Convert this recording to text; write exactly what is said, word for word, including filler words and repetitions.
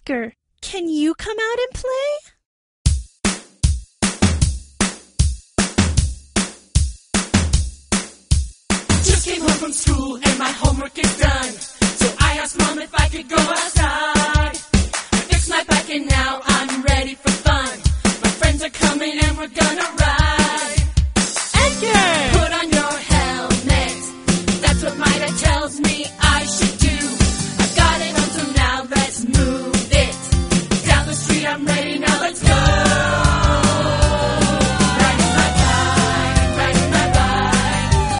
Edgar, can you come out and play? Just came home from school and my homework is done. So I asked Mom if I could go outside. I fixed my bike and now I'm ready for fun. My friends are coming and we're gonna ride. Edgar!